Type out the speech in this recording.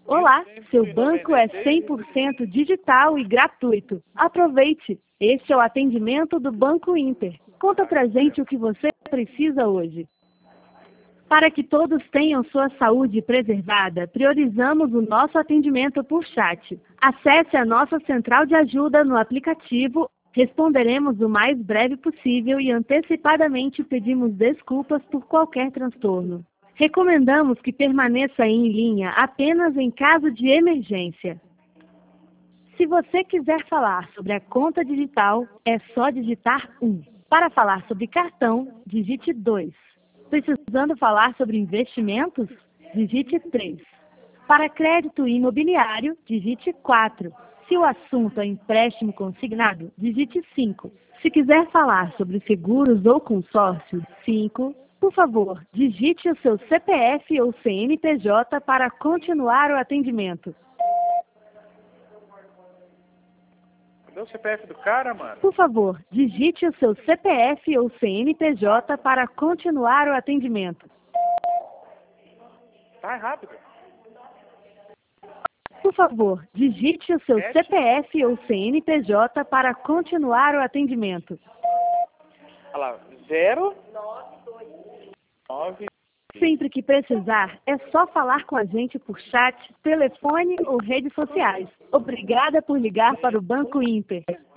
Olá, seu banco é 100% digital e gratuito. Aproveite! Este é o atendimento do Banco Inter. Conta pra gente o que você precisa hoje. Para que todos tenham sua saúde preservada, priorizamos o nosso atendimento por chat. Acesse a nossa central de ajuda no aplicativo. Responderemos o mais breve possível e antecipadamente pedimos desculpas por qualquer transtorno. Recomendamos que permaneça em linha apenas em caso de emergência. Se você quiser falar sobre a conta digital, é só digitar 1. Para falar sobre cartão, digite 2. Precisando falar sobre investimentos? Digite 3. Para crédito imobiliário, digite 4. Se o assunto é empréstimo consignado, digite 5. Se quiser falar sobre seguros ou consórcio, 5. Por favor, digite o seu CPF ou CNPJ para continuar o atendimento. Cadê o CPF do cara, mano? Por favor, digite o seu CPF ou CNPJ para continuar o atendimento. Tá rápido. Por favor, digite o seu Sete. CPF ou CNPJ para continuar o atendimento. Olha lá, 0 9. Sempre que precisar, é só falar com a gente por chat, telefone ou redes sociais. Obrigada por ligar para o Banco Inter.